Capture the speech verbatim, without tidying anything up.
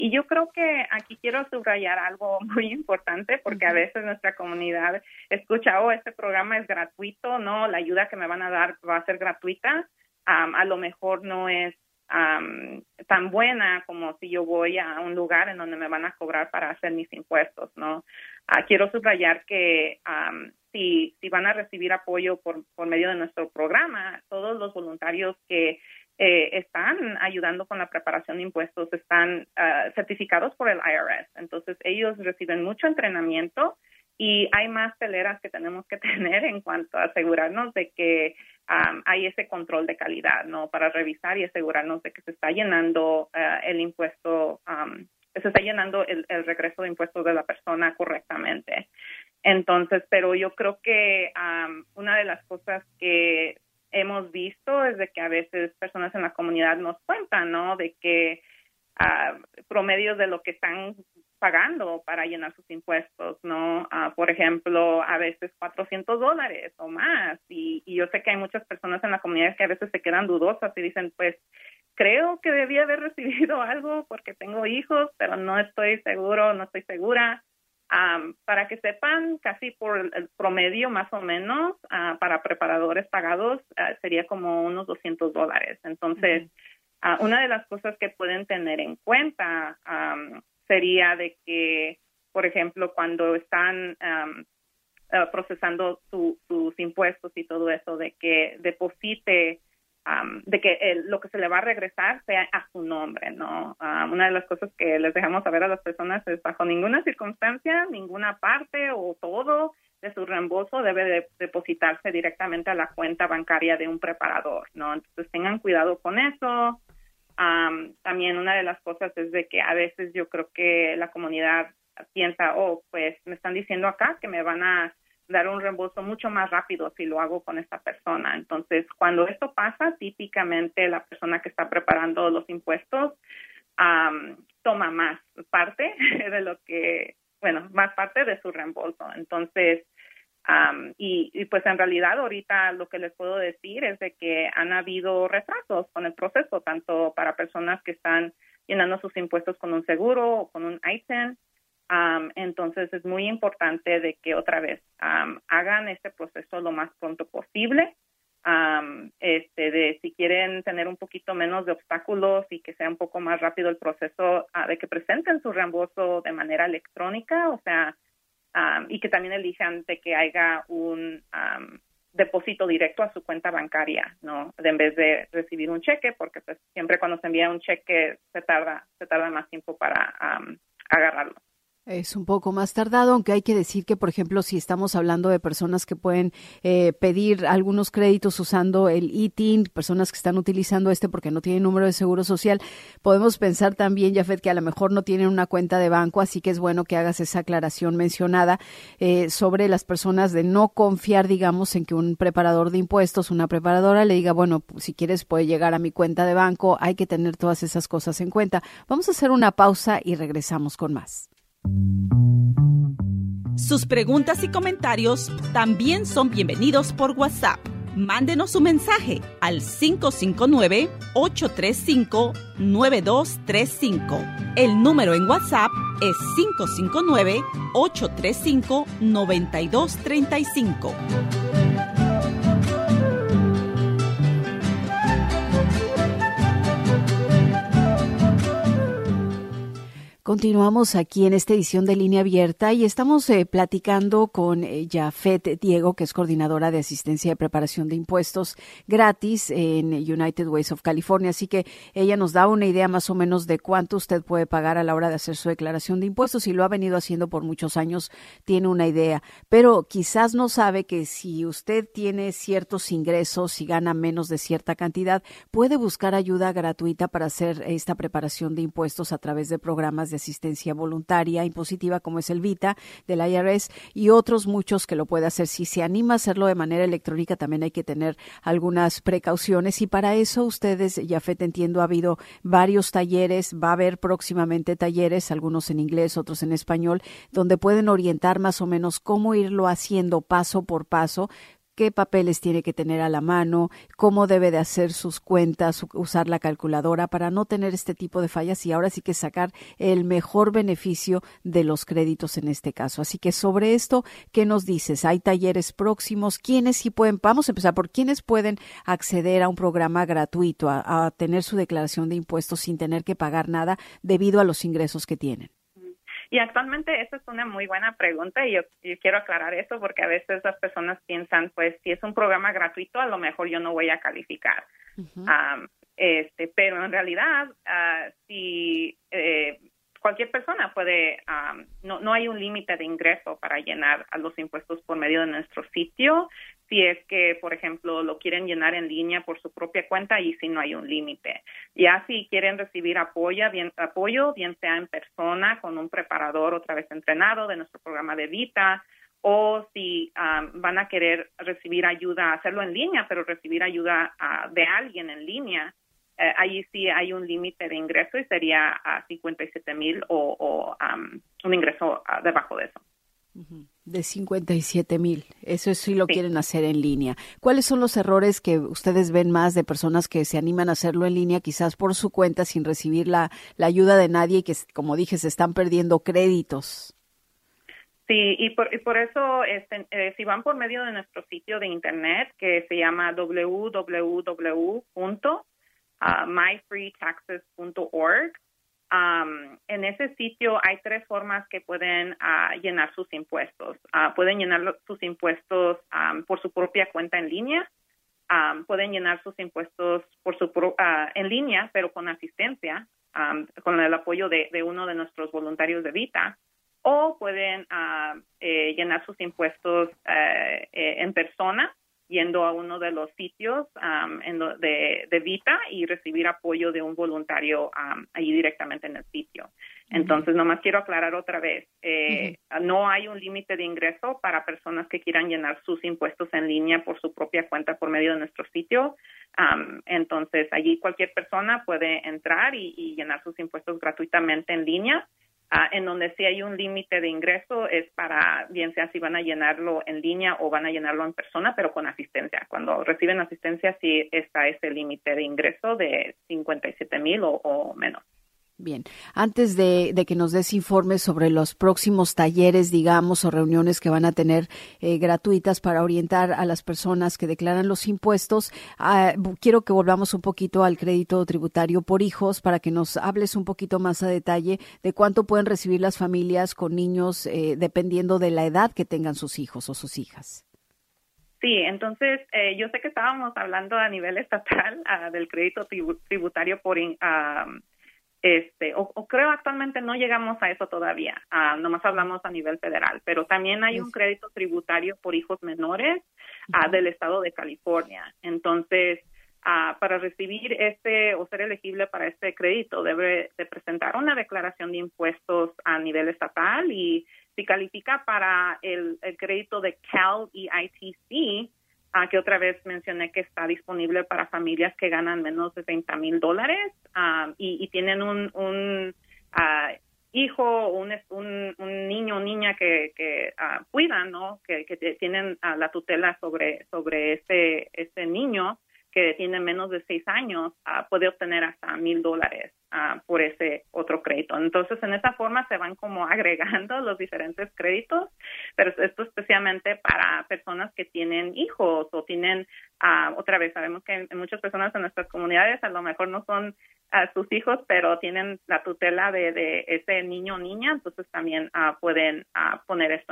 y yo creo que aquí quiero subrayar algo muy importante, porque a veces nuestra comunidad escucha, oh, este programa es gratuito, no, la ayuda que me van a dar va a ser gratuita. Um, a lo mejor no es um, tan buena como si yo voy a un lugar en donde me van a cobrar para hacer mis impuestos, ¿no? Uh, quiero subrayar que um, si, si van a recibir apoyo por, por medio de nuestro programa, todos los voluntarios que Eh, están ayudando con la preparación de impuestos, están uh, certificados por el I R S. Entonces, ellos reciben mucho entrenamiento y hay más teleras que tenemos que tener en cuanto a asegurarnos de que um, hay ese control de calidad, ¿no? Para revisar y asegurarnos de que se está llenando uh, el impuesto, um, se está llenando el, el regreso de impuestos de la persona correctamente. Entonces, pero yo creo que um, una de las cosas que hemos visto es de que a veces personas en la comunidad nos cuentan, ¿no? De que uh, promedios de lo que están pagando para llenar sus impuestos, ¿no? Uh, por ejemplo, a veces cuatrocientos dólares o más. Y, y yo sé que hay muchas personas en la comunidad que a veces se quedan dudosas y dicen, pues, creo que debí haber recibido algo porque tengo hijos, pero no estoy seguro, no estoy segura. Um, para que sepan, casi por el promedio más o menos, uh, para preparadores pagados, uh, sería como unos doscientos dólares. Entonces, uh-huh. uh, una de las cosas que pueden tener en cuenta um, sería de que, por ejemplo, cuando están um, uh, procesando su, sus impuestos y todo eso, de que deposite Um, de que el, lo que se le va a regresar sea a su nombre, ¿no? Um, una de las cosas que les dejamos saber a las personas es bajo ninguna circunstancia, ninguna parte o todo de su reembolso debe de depositarse directamente a la cuenta bancaria de un preparador, ¿no? Entonces tengan cuidado con eso. Um, también una de las cosas es de que a veces yo creo que la comunidad piensa, oh, pues me están diciendo acá que me van a dar un reembolso mucho más rápido si lo hago con esta persona. Entonces, cuando esto pasa, típicamente la persona que está preparando los impuestos um, toma más parte de lo que, bueno, más parte de su reembolso. Entonces, um, y, y pues en realidad ahorita lo que les puedo decir es de que han habido retrasos con el proceso, tanto para personas que están llenando sus impuestos con un seguro o con un I T I N. Um, entonces es muy importante de que otra vez um, hagan este proceso lo más pronto posible. Um, este, de si quieren tener un poquito menos de obstáculos y que sea un poco más rápido el proceso, uh, de que presenten su reembolso de manera electrónica, o sea, um, y que también elijan de que haya un um, depósito directo a su cuenta bancaria, ¿no? De en vez de recibir un cheque, porque pues siempre cuando se envía un cheque se tarda, se tarda más tiempo para um, agarrarlo. Es un poco más tardado, aunque hay que decir que, por ejemplo, si estamos hablando de personas que pueden eh, pedir algunos créditos usando el I T I N, personas que están utilizando este porque no tienen número de seguro social, podemos pensar también, Jafet, que a lo mejor no tienen una cuenta de banco, así que es bueno que hagas esa aclaración mencionada eh, sobre las personas de no confiar, digamos, en que un preparador de impuestos, una preparadora le diga, bueno, si quieres puede llegar a mi cuenta de banco, hay que tener todas esas cosas en cuenta. Vamos a hacer una pausa y regresamos con más. Sus preguntas y comentarios también son bienvenidos por WhatsApp. Mándenos un mensaje al cinco cinco nueve, ocho tres cinco, nueve dos tres cinco. El número en WhatsApp es cinco cinco nueve, ocho tres cinco, nueve dos tres cinco. Continuamos aquí en esta edición de Línea Abierta y estamos eh, platicando con eh, Jafet Diego, que es coordinadora de asistencia de preparación de impuestos gratis en United Ways of California. Así que ella nos da una idea más o menos de cuánto usted puede pagar a la hora de hacer su declaración de impuestos y lo ha venido haciendo por muchos años, tiene una idea. Pero quizás no sabe que si usted tiene ciertos ingresos y gana menos de cierta cantidad, puede buscar ayuda gratuita para hacer esta preparación de impuestos a través de programas de asistencia voluntaria impositiva como es el VITA del I R S y otros muchos que lo puede hacer. Si se anima a hacerlo de manera electrónica, también hay que tener algunas precauciones y para eso ustedes, Jafet, entiendo, ha habido varios talleres, va a haber próximamente talleres, algunos en inglés, otros en español, donde pueden orientar más o menos cómo irlo haciendo paso por paso qué papeles tiene que tener a la mano, cómo debe de hacer sus cuentas, usar la calculadora para no tener este tipo de fallas y ahora sí que sacar el mejor beneficio de los créditos en este caso. Así que sobre esto, ¿qué nos dices? ¿Hay talleres próximos? ¿Quiénes sí pueden? Vamos a empezar por quiénes pueden acceder a un programa gratuito, a, a tener su declaración de impuestos sin tener que pagar nada debido a los ingresos que tienen. Y actualmente esa es una muy buena pregunta y yo, yo quiero aclarar eso porque a veces las personas piensan, pues, si es un programa gratuito, a lo mejor yo no voy a calificar. Uh-huh. Um, este, pero en realidad, uh, si eh, cualquier persona puede, um, no, no hay un límite de ingreso para llenar a los impuestos por medio de nuestro sitio. Si es que, por ejemplo, lo quieren llenar en línea por su propia cuenta y si no hay un límite. Ya si quieren recibir apoyo bien, apoyo, bien sea en persona con un preparador otra vez entrenado de nuestro programa de Vita, o si um, van a querer recibir ayuda, hacerlo en línea, pero recibir ayuda uh, de alguien en línea, eh, ahí sí hay un límite de ingreso y sería a cincuenta y siete mil o, o um, un ingreso uh, debajo de eso. De cincuenta y siete mil, eso sí lo sí. quieren hacer en línea. ¿Cuáles son los errores que ustedes ven más de personas que se animan a hacerlo en línea, quizás por su cuenta, sin recibir la, la ayuda de nadie y que, como dije, se están perdiendo créditos? Sí, y por, y por eso, este, eh, si van por medio de nuestro sitio de internet, que se llama w w w punto my free taxes punto org, Um, en ese sitio hay tres formas que pueden uh, llenar sus impuestos. Uh, pueden llenar los, sus impuestos um, por su propia cuenta en línea. Um, pueden llenar sus impuestos por su pro, uh, en línea, pero con asistencia, um, con el apoyo de, de uno de nuestros voluntarios de Vita. O pueden uh, eh, llenar sus impuestos uh, eh, en persona, yendo a uno de los sitios um, en lo, de, de Vita y recibir apoyo de un voluntario um, allí directamente en el sitio. Uh-huh. Entonces, nomás quiero aclarar otra vez, eh, uh-huh. no hay un límite de ingreso para personas que quieran llenar sus impuestos en línea por su propia cuenta por medio de nuestro sitio. Um, entonces, allí cualquier persona puede entrar y, y llenar sus impuestos gratuitamente en línea. Uh, en donde sí hay un límite de ingreso es para, bien sea si van a llenarlo en línea o van a llenarlo en persona, pero con asistencia. Cuando reciben asistencia sí está ese límite de ingreso de cincuenta y siete mil o, o menos. Bien, antes de, de que nos des informes sobre los próximos talleres, digamos, o reuniones que van a tener eh, gratuitas para orientar a las personas que declaran los impuestos, uh, quiero que volvamos un poquito al crédito tributario por hijos para que nos hables un poquito más a detalle de cuánto pueden recibir las familias con niños eh, dependiendo de la edad que tengan sus hijos o sus hijas. Sí, entonces eh, yo sé que estábamos hablando a nivel estatal uh, del crédito tribu- tributario por uh, Este, o, o creo actualmente no llegamos a eso todavía, uh, nomás hablamos a nivel federal, pero también hay un crédito tributario por hijos menores uh, del estado de California. Entonces, uh, para recibir este o ser elegible para este crédito, debe de presentar una declaración de impuestos a nivel estatal y si califica para el, el crédito de Cal E I T C, Uh, que otra vez mencioné que está disponible para familias que ganan menos de treinta mil dólares uh, y, y tienen un, un uh, hijo, un, un, un niño o niña que, que uh, cuidan, ¿no? Que, que tienen uh, la tutela sobre, sobre este, este niño que tiene menos de seis años, uh, puede obtener hasta mil dólares uh, por ese otro crédito. Entonces, en esa forma se van como agregando los diferentes créditos, pero esto especialmente para personas que tienen hijos o tienen, uh, otra vez, sabemos que muchas personas en nuestras comunidades a lo mejor no son uh, sus hijos, pero tienen la tutela de, de ese niño o niña, entonces también uh, pueden uh, poner esto